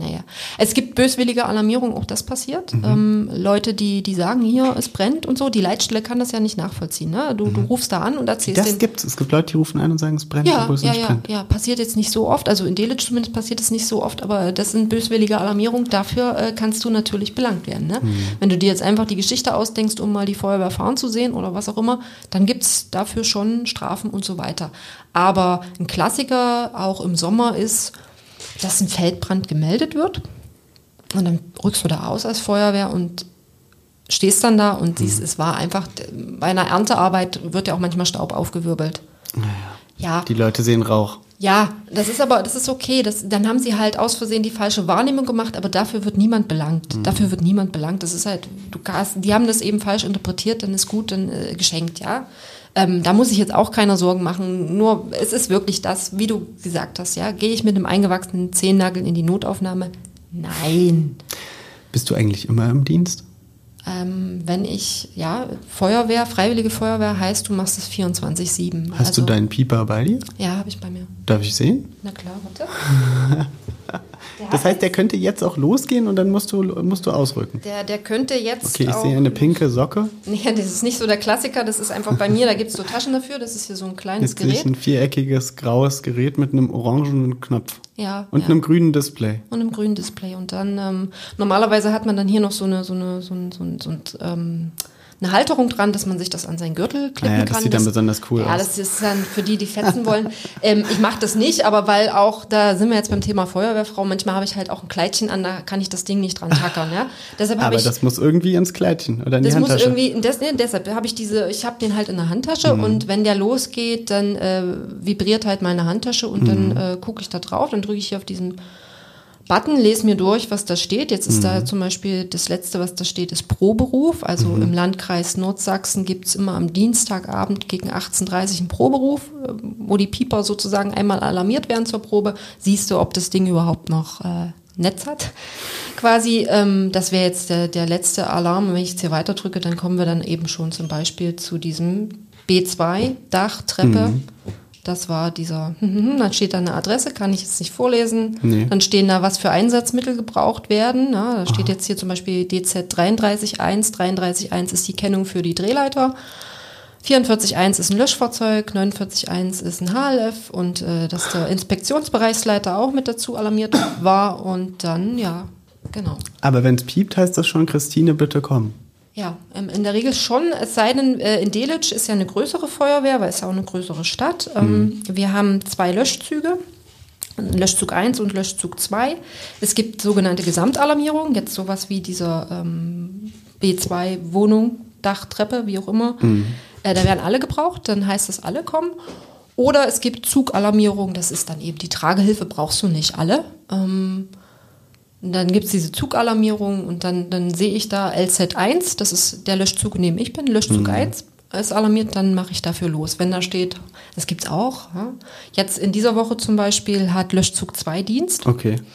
Es gibt böswillige Alarmierung, auch das passiert. Leute, die sagen, hier, es brennt und so. Die Leitstelle kann das ja nicht nachvollziehen. Ne? Du rufst da an und erzählst Das gibt's. Es gibt Leute, die rufen an und sagen, es brennt, obwohl es nicht brennt. Ja, passiert jetzt nicht so oft. Also in Delitzsch zumindest passiert es nicht so oft, aber das sind böswillige Alarmierungen. Dafür kannst du natürlich belangt werden. Ne? Wenn du dir jetzt einfach die Geschichte ausdenkst, um mal die Feuerwehr fahren zu sehen oder was auch immer, dann gibt's dafür schon Strafen und so weiter. Aber ein Klassiker auch im Sommer ist, dass ein Feldbrand gemeldet wird und dann rückst du da aus als Feuerwehr und stehst dann da und siehst, es war einfach, bei einer Erntearbeit wird ja auch manchmal Staub aufgewirbelt. Ja. Die Leute sehen Rauch. Ja, das ist okay. Dann haben sie halt aus Versehen die falsche Wahrnehmung gemacht, aber dafür wird niemand belangt. Dafür wird niemand belangt. Das ist halt, die haben das eben falsch interpretiert, dann ist gut, dann geschenkt, ja. Da muss sich jetzt auch keiner Sorgen machen. Nur, es ist wirklich das, wie du gesagt hast, ja. Gehe ich mit einem eingewachsenen Zehennagel in die Notaufnahme? Nein. Bist du eigentlich immer im Dienst? Wenn ich, Feuerwehr, Freiwillige Feuerwehr heißt, du machst es 24/7. Hast du deinen Pieper bei dir? Ja, habe ich bei mir. Darf ich sehen? Na klar, warte. Das heißt, der könnte jetzt auch losgehen und dann musst du ausrücken? Der könnte jetzt Okay, ich sehe eine pinke Socke. Nee, das ist nicht so der Klassiker, das ist einfach bei mir, da gibt es so Taschen dafür, das ist hier so ein kleines Gerät. Jetzt sehe ich ein viereckiges, graues Gerät mit einem orangenen Knopf. Ja. Und einem grünen Display. Und einem grünen Display. Und dann, normalerweise hat man dann hier noch so eine Halterung dran, dass man sich das an seinen Gürtel klippen kann. Das sieht dann besonders cool aus. Ja, das ist dann für die fetzen wollen. Ich mache das nicht, aber weil auch, da sind wir jetzt beim Thema Feuerwehrfrau, manchmal habe ich halt auch ein Kleidchen an, da kann ich das Ding nicht dran tackern. Ja? Deshalb aber das muss irgendwie ins Kleidchen oder in die Handtasche. Deshalb habe ich habe den halt in der Handtasche und wenn der losgeht, dann vibriert halt meine Handtasche und dann gucke ich da drauf, dann drücke ich hier auf diesen Button, lese mir durch, was da steht. Jetzt ist da zum Beispiel das Letzte, was da steht, ist Proberuf. Also im Landkreis Nordsachsen gibt es immer am Dienstagabend gegen 18:30 Uhr einen Proberuf, wo die Pieper sozusagen einmal alarmiert werden zur Probe. Siehst du, ob das Ding überhaupt noch Netz hat. Quasi, das wäre jetzt der letzte Alarm. Wenn ich jetzt hier weiter drücke, dann kommen wir dann eben schon zum Beispiel zu diesem B2, Dach, Treppe. Das war dieser, dann steht da eine Adresse, kann ich jetzt nicht vorlesen. Nee. Dann stehen da, was für Einsatzmittel gebraucht werden. Na, da steht jetzt hier zum Beispiel DZ 33.1. 33.1 ist die Kennung für die Drehleiter. 44.1 ist ein Löschfahrzeug, 49.1 ist ein HLF und dass der Inspektionsbereichsleiter auch mit dazu alarmiert war. Und dann, ja, genau. Aber wenn es piept, heißt das schon, Christine, bitte komm. Ja, in der Regel schon, es sei denn, in Delitzsch ist ja eine größere Feuerwehr, weil es ja auch eine größere Stadt. Wir haben 2 Löschzüge, Löschzug 1 und Löschzug 2. Es gibt sogenannte Gesamtalarmierung, jetzt sowas wie dieser B2 Wohnung, Dach, Treppe, wie auch immer. Da werden alle gebraucht, dann heißt das, alle kommen. Oder es gibt Zugalarmierung, das ist dann eben die Tragehilfe, brauchst du nicht alle. Und dann gibt es diese Zugalarmierung und dann sehe ich da LZ1, das ist der Löschzug, in dem ich bin, Löschzug 1 ist alarmiert, dann mache ich dafür los. Wenn da steht, das gibt's auch. Ja. Jetzt in dieser Woche zum Beispiel hat Löschzug 2 Dienst. Okay.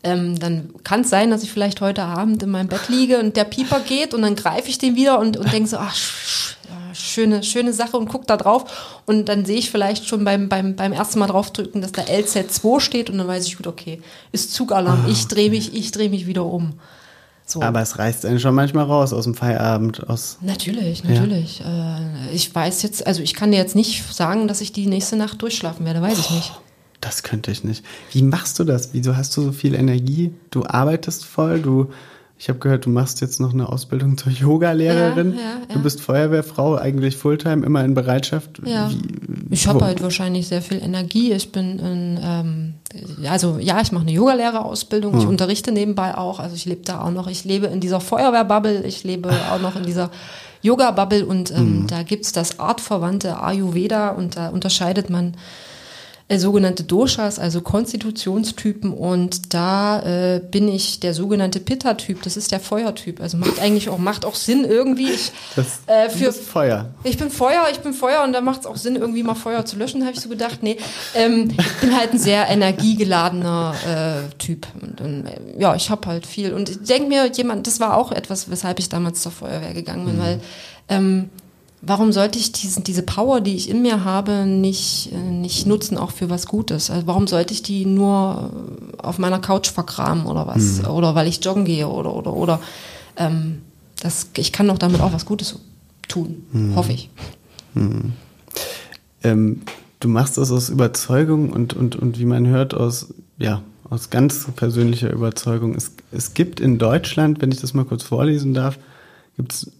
dann kann es sein, dass ich vielleicht heute Abend in meinem Bett liege und der Pieper geht und dann greife ich den wieder und denke so, ach, schöne Sache und gucke da drauf und dann sehe ich vielleicht schon beim ersten Mal draufdrücken, dass da LZ2 steht und dann weiß ich gut, okay, ist Zugalarm, ich drehe mich wieder um. So. Aber es reißt einen schon manchmal raus aus dem Feierabend. Natürlich. Ich weiß jetzt, also ich kann dir jetzt nicht sagen, dass ich die nächste Nacht durchschlafen werde, weiß ich nicht. Das könnte ich nicht. Wie machst du das? Wieso hast du so viel Energie? Du arbeitest voll, ich habe gehört, du machst jetzt noch eine Ausbildung zur Yoga-Lehrerin. Ja. Du bist Feuerwehrfrau, eigentlich Fulltime, immer in Bereitschaft. Ja. Ich habe halt wahrscheinlich sehr viel Energie. Ich bin ich mache eine Yogalehrerausbildung. Ich unterrichte nebenbei auch. Also ich lebe da auch noch. Ich lebe in dieser Feuerwehrbubble. Ich lebe auch noch in dieser Yoga-Bubble. Und da gibt's das artverwandte Ayurveda. Und da unterscheidet man sogenannte Doshas, also Konstitutionstypen, und da bin ich der sogenannte Pitta-Typ, das ist der Feuertyp, also macht auch Sinn irgendwie. Du bist Feuer. Ich bin Feuer und da macht es auch Sinn, irgendwie mal Feuer zu löschen, habe ich so gedacht, nee, ich bin halt ein sehr energiegeladener Typ und ich habe halt viel und ich denke mir, das war auch etwas, weshalb ich damals zur Feuerwehr gegangen bin, weil warum sollte ich diese Power, die ich in mir habe, nicht nutzen, auch für was Gutes? Also warum sollte ich die nur auf meiner Couch verkramen oder was? Oder weil ich joggen gehe oder ich kann doch damit auch was Gutes tun, hoffe ich. Du machst das aus Überzeugung und wie man hört, aus ganz persönlicher Überzeugung. Es gibt in Deutschland, wenn ich das mal kurz vorlesen darf, gibt es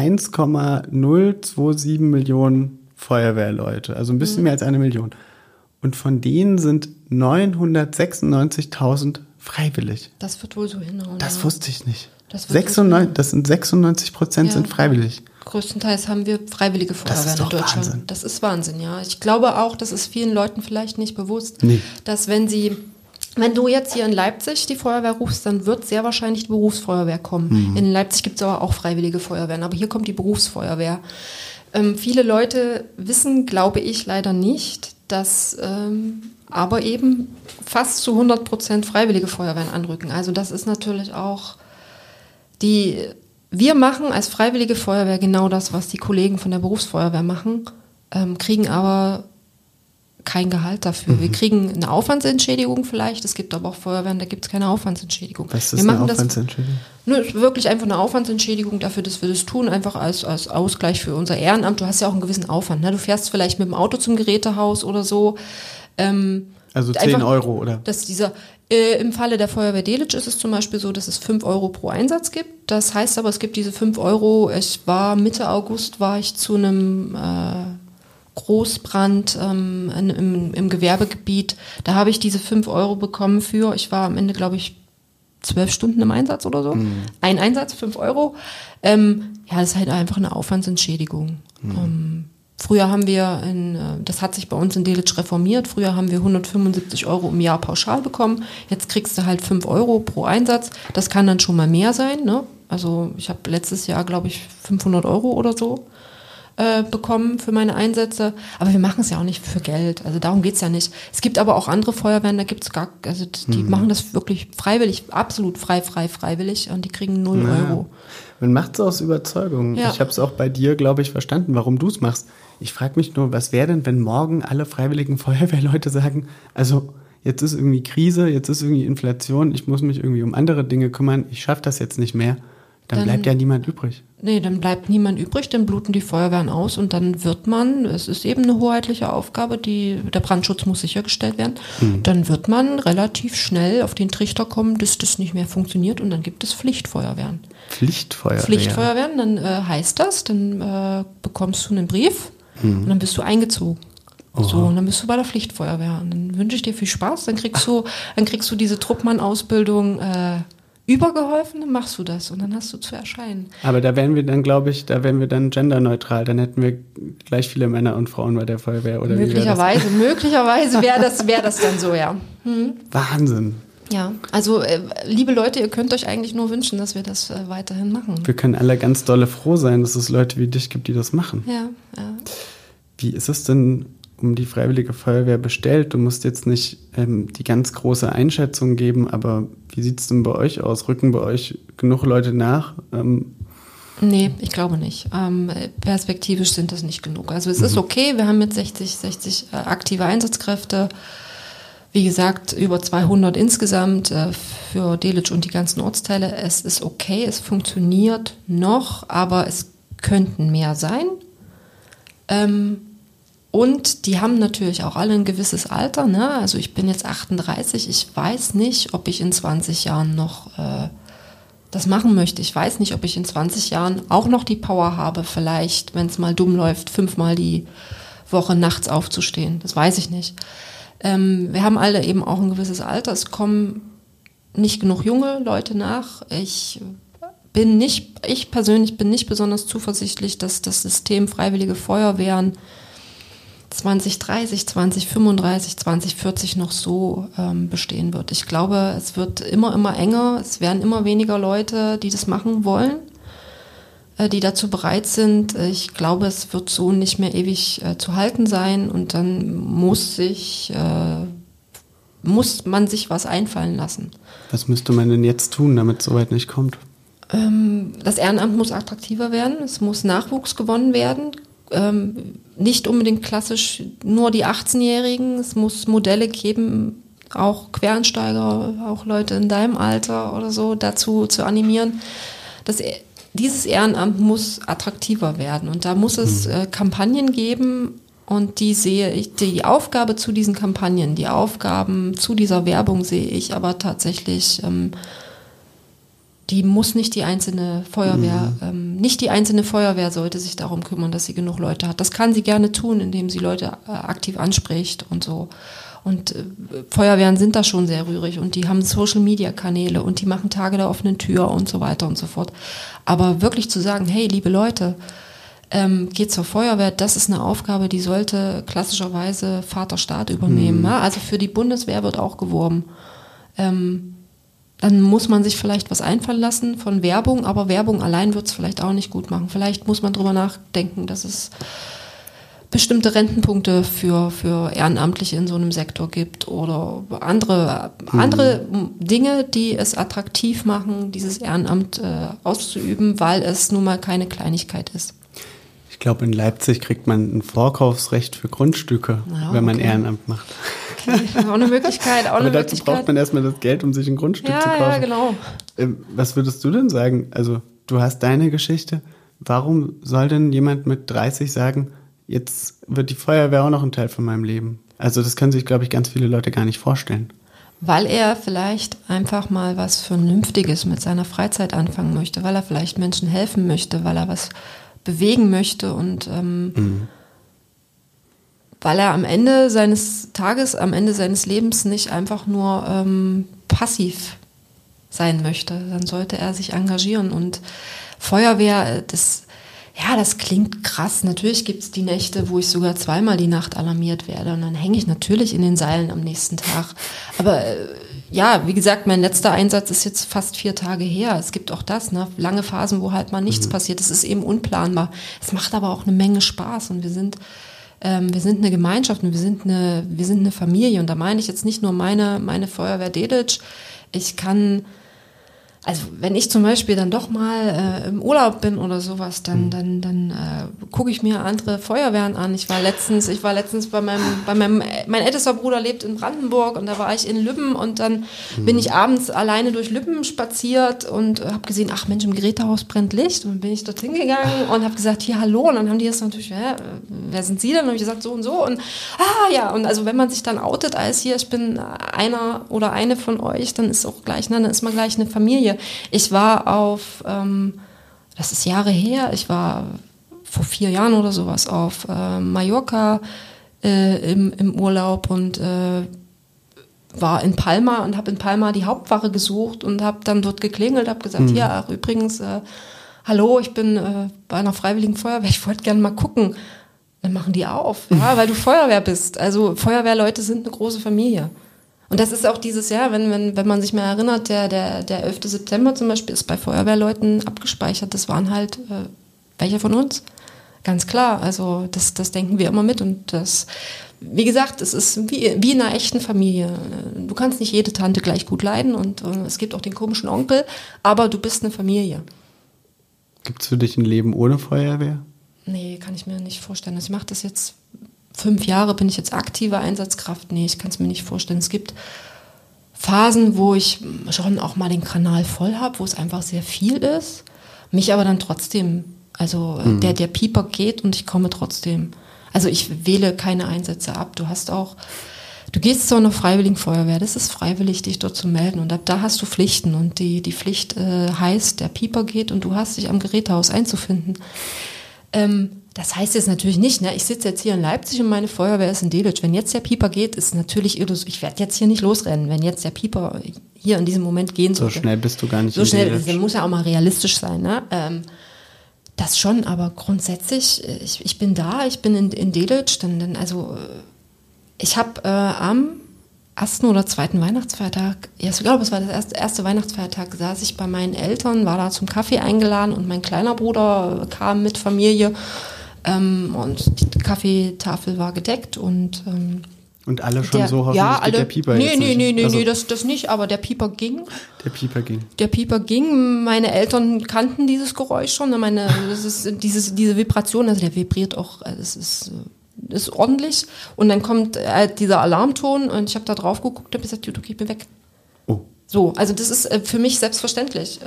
1,027 Millionen Feuerwehrleute, also ein bisschen mehr als 1 Million. Und von denen sind 996.000 freiwillig. Das wird wohl so hinhauen. Das wusste ich nicht. Das sind 96% sind freiwillig. Größtenteils haben wir freiwillige Feuerwehren in Deutschland. Wahnsinn. Das ist Wahnsinn, ja. Ich glaube auch, das ist vielen Leuten vielleicht nicht bewusst, dass wenn du jetzt hier in Leipzig die Feuerwehr rufst, dann wird sehr wahrscheinlich die Berufsfeuerwehr kommen. In Leipzig gibt es aber auch freiwillige Feuerwehren, aber hier kommt die Berufsfeuerwehr. Viele Leute wissen, glaube ich, leider nicht, dass aber eben fast zu 100% freiwillige Feuerwehren anrücken. Also das ist natürlich auch wir machen als freiwillige Feuerwehr genau das, was die Kollegen von der Berufsfeuerwehr machen, kriegen aber kein Gehalt dafür. Wir kriegen eine Aufwandsentschädigung vielleicht, es gibt aber auch Feuerwehren, da gibt es keine Aufwandsentschädigung. Was ist eine Aufwandsentschädigung? Wirklich einfach eine Aufwandsentschädigung dafür, dass wir das tun, einfach als Ausgleich für unser Ehrenamt. Du hast ja auch einen gewissen Aufwand. Ne? Du fährst vielleicht mit dem Auto zum Gerätehaus oder so. Also 10 Euro, oder? Im Falle der Feuerwehr Delitzsch ist es zum Beispiel so, dass es 5 Euro pro Einsatz gibt. Das heißt aber, es gibt diese 5 Euro. Mitte August war ich zu einem Großbrand im Gewerbegebiet. Da habe ich diese 5 Euro bekommen ich war am Ende, glaube ich, 12 Stunden im Einsatz oder so. Ein Einsatz, 5 Euro. Das ist halt einfach eine Aufwandsentschädigung. Früher haben wir, das hat sich bei uns in Delitzsch reformiert, früher haben wir 175 Euro im Jahr pauschal bekommen. Jetzt kriegst du halt 5 Euro pro Einsatz. Das kann dann schon mal mehr sein, ne? Also ich habe letztes Jahr, glaube ich, 500 Euro oder so bekommen für meine Einsätze. Aber wir machen es ja auch nicht für Geld. Also darum geht's ja nicht. Es gibt aber auch andere Feuerwehren, da gibt's die machen das wirklich freiwillig, absolut freiwillig und die kriegen 0 Euro. Man macht es aus Überzeugung. Ja. Ich habe es auch bei dir, glaube ich, verstanden, warum du es machst. Ich frage mich nur, was wäre denn, wenn morgen alle freiwilligen Feuerwehrleute sagen, also jetzt ist irgendwie Krise, jetzt ist irgendwie Inflation, ich muss mich irgendwie um andere Dinge kümmern, ich schaffe das jetzt nicht mehr. Dann bleibt ja niemand übrig. Nee, dann bleibt niemand übrig, dann bluten die Feuerwehren aus und dann es ist eben eine hoheitliche Aufgabe, der Brandschutz muss sichergestellt werden, dann wird man relativ schnell auf den Trichter kommen, dass das nicht mehr funktioniert und dann gibt es Pflichtfeuerwehren. Pflichtfeuerwehren, dann heißt das, dann bekommst du einen Brief und dann bist du eingezogen. So, und dann bist du bei der Pflichtfeuerwehr. Und dann wünsche ich dir viel Spaß, dann kriegst du diese Truppmann-Ausbildung übergeholfen, dann machst du das und dann hast du zu erscheinen. Aber da wären wir dann, glaube ich, genderneutral. Dann hätten wir gleich viele Männer und Frauen bei der Feuerwehr. Oder möglicherweise wäre das dann so, ja. Wahnsinn. Ja, also liebe Leute, ihr könnt euch eigentlich nur wünschen, dass wir das weiterhin machen. Wir können alle ganz dolle froh sein, dass es Leute wie dich gibt, die das machen. Ja. Wie ist es denn um die Freiwillige Feuerwehr bestellt. Du musst jetzt nicht die ganz große Einschätzung geben, aber wie sieht es denn bei euch aus? Rücken bei euch genug Leute nach? Nee, ich glaube nicht. Perspektivisch sind das nicht genug. Also es ist okay, wir haben jetzt 60 aktive Einsatzkräfte. Wie gesagt, über 200 insgesamt für Delitzsch und die ganzen Ortsteile. Es ist okay, es funktioniert noch, aber es könnten mehr sein. Und die haben natürlich auch alle ein gewisses Alter. Ne? Also ich bin jetzt 38, ich weiß nicht, ob ich in 20 Jahren noch das machen möchte. Ich weiß nicht, ob ich in 20 Jahren auch noch die Power habe, vielleicht, wenn es mal dumm läuft, 5-mal die Woche nachts aufzustehen. Das weiß ich nicht. Wir haben alle eben auch ein gewisses Alter. Es kommen nicht genug junge Leute nach. Ich persönlich bin nicht besonders zuversichtlich, dass das System Freiwillige Feuerwehren 2030, 2035, 2040 noch so bestehen wird. Ich glaube, es wird immer enger. Es werden immer weniger Leute, die das machen wollen, die dazu bereit sind. Ich glaube, es wird so nicht mehr ewig zu halten sein und dann muss man sich was einfallen lassen. Was müsste man denn jetzt tun, damit es soweit nicht kommt? Das Ehrenamt muss attraktiver werden, es muss Nachwuchs gewonnen werden. Nicht unbedingt klassisch nur die 18-Jährigen, es muss Modelle geben, auch Quereinsteiger, auch Leute in deinem Alter oder so, dazu zu animieren. Dieses Ehrenamt muss attraktiver werden und da muss es Kampagnen geben und die sehe ich, die Aufgabe zu diesen Kampagnen, die Aufgaben zu dieser Werbung sehe ich aber tatsächlich, die muss nicht die einzelne Feuerwehr, nicht die einzelne Feuerwehr sollte sich darum kümmern, dass sie genug Leute hat. Das kann sie gerne tun, indem sie Leute aktiv anspricht und so. Und Feuerwehren sind da schon sehr rührig und die haben Social-Media-Kanäle und die machen Tage der offenen Tür und so weiter und so fort. Aber wirklich zu sagen, hey, liebe Leute, geht zur Feuerwehr, das ist eine Aufgabe, die sollte klassischerweise Vaterstaat übernehmen. Ja? Also für die Bundeswehr wird auch geworben. Dann muss man sich vielleicht was einfallen lassen von Werbung, aber Werbung allein wird es vielleicht auch nicht gut machen. Vielleicht muss man drüber nachdenken, dass es bestimmte Rentenpunkte für Ehrenamtliche in so einem Sektor gibt oder andere Dinge, die es attraktiv machen, dieses Ehrenamt auszuüben, weil es nun mal keine Kleinigkeit ist. Ich glaube, in Leipzig kriegt man ein Vorkaufsrecht für Grundstücke, wenn man Ehrenamt macht. Okay, auch eine Möglichkeit. Aber dazu braucht man erstmal das Geld, um sich ein Grundstück zu kaufen. Ja, genau. Was würdest du denn sagen? Also, du hast deine Geschichte. Warum soll denn jemand mit 30 sagen, jetzt wird die Feuerwehr auch noch ein Teil von meinem Leben? Also, das können sich, glaube ich, ganz viele Leute gar nicht vorstellen. Weil er vielleicht einfach mal was Vernünftiges mit seiner Freizeit anfangen möchte, weil er vielleicht Menschen helfen möchte, weil er was bewegen möchte und weil er am Ende seines Tages, am Ende seines Lebens nicht einfach nur passiv sein möchte. Dann sollte er sich engagieren und Feuerwehr, das klingt krass. Natürlich gibt es die Nächte, wo ich sogar 2-mal die Nacht alarmiert werde und dann hänge ich natürlich in den Seilen am nächsten Tag. Aber wie gesagt, mein letzter Einsatz ist jetzt fast 4 Tage her. Es gibt auch das, ne? Lange Phasen, wo halt mal nichts passiert. Das ist eben unplanbar. Es macht aber auch eine Menge Spaß und wir sind eine Gemeinschaft und wir sind eine Familie. Und da meine ich jetzt nicht nur meine Feuerwehr Delitzsch. Also wenn ich zum Beispiel dann doch mal im Urlaub bin oder sowas, dann gucke ich mir andere Feuerwehren an. Ich war letztens mein ältester Bruder lebt in Brandenburg und da war ich in Lübben und dann bin ich abends alleine durch Lübben spaziert und habe gesehen, ach Mensch, im Gerätehaus brennt Licht und dann bin ich dorthin gegangen und habe gesagt, hier, hallo, und dann haben die das natürlich, wer sind Sie denn? Und habe ich gesagt, so und und also wenn man sich dann outet als hier, ich bin einer oder eine von euch, dann ist auch gleich, dann ist man gleich eine Familie. Ich war das ist Jahre her, ich war vor 4 Jahren oder sowas auf Mallorca im Urlaub und war in Palma und habe in Palma die Hauptwache gesucht und habe dann dort geklingelt, habe gesagt, ja, übrigens, hallo, ich bin bei einer Freiwilligen Feuerwehr, ich wollte gerne mal gucken. Dann machen die auf, weil du Feuerwehr bist. Also Feuerwehrleute sind eine große Familie. Und das ist auch dieses Jahr, wenn man sich mal erinnert, der 11. September zum Beispiel ist bei Feuerwehrleuten abgespeichert. Das waren halt welche von uns. Ganz klar, also das denken wir immer mit und das, wie gesagt, es ist wie in einer echten Familie. Du kannst nicht jede Tante gleich gut leiden und es gibt auch den komischen Onkel, aber du bist eine Familie. Gibt es für dich ein Leben ohne Feuerwehr? Nee, kann ich mir nicht vorstellen. Also ich mache das jetzt 5 Jahre, bin ich jetzt aktive Einsatzkraft. Nee, ich kann es mir nicht vorstellen. Es gibt Phasen, wo ich schon auch mal den Kanal voll habe, wo es einfach sehr viel ist, mich aber dann trotzdem, also der Pieper geht und ich komme trotzdem. Also ich wähle keine Einsätze ab. Du gehst zu einer Freiwilligen Feuerwehr, das ist freiwillig, dich dort zu melden und ab da hast du Pflichten und die Pflicht heißt, der Pieper geht und du hast dich am Gerätehaus einzufinden. Das heißt jetzt natürlich nicht, ne? Ich sitze jetzt hier in Leipzig und meine Feuerwehr ist in Delitzsch. Wenn jetzt der Pieper geht, ist natürlich irre. Ich werde jetzt hier nicht losrennen, wenn jetzt der Pieper hier in diesem Moment gehen sollte. So schnell bist du gar nicht so in schnell, Delitzsch. das muss ja auch mal realistisch sein, ne? Das schon, aber grundsätzlich, ich bin da, ich bin in Delitzsch, ich habe am ersten oder zweiten Weihnachtsfeiertag, ich glaube, es war der erste Weihnachtsfeiertag, saß ich bei meinen Eltern, war da zum Kaffee eingeladen und mein kleiner Bruder kam mit Familie und die Kaffeetafel war gedeckt und alle schon so hoffentlich geht der Pieper jetzt nicht. Nee, das nicht, aber der Pieper ging. Der Pieper ging. Meine Eltern kannten dieses Geräusch schon. Das ist diese Vibration, also der vibriert auch, das ist ordentlich. Und dann kommt dieser Alarmton und ich habe da drauf geguckt und habe gesagt, okay, ich bin weg. Oh. So, also das ist für mich selbstverständlich.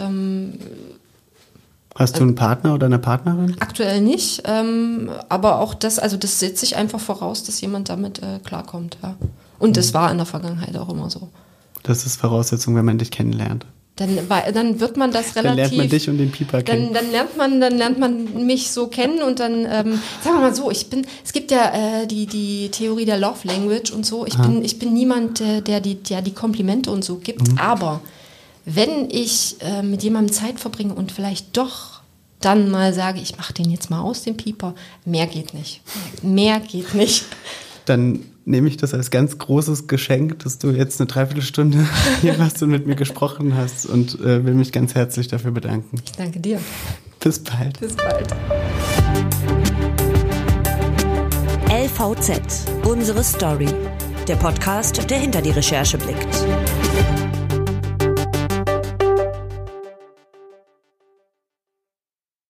Hast du einen Partner oder eine Partnerin? Aktuell nicht, aber auch das setzt sich einfach voraus, dass jemand damit klarkommt. Ja. Und das war in der Vergangenheit auch immer so. Das ist Voraussetzung, wenn man dich kennenlernt. Dann wird man das relativ... Dann lernt man dich und den Pieper kennen. Dann lernt man mich so kennen und dann, sagen wir mal so, es gibt ja die Theorie der Love Language und so. Ich bin niemand, der die Komplimente und so gibt, aber wenn ich mit jemandem Zeit verbringe und vielleicht doch dann mal sage, ich mache den jetzt mal aus, den Pieper, mehr geht nicht. Dann nehme ich das als ganz großes Geschenk, dass du jetzt eine Dreiviertelstunde hier warst und mit mir gesprochen hast und will mich ganz herzlich dafür bedanken. Ich danke dir. Bis bald. LVZ, unsere Story. Der Podcast, der hinter die Recherche blickt.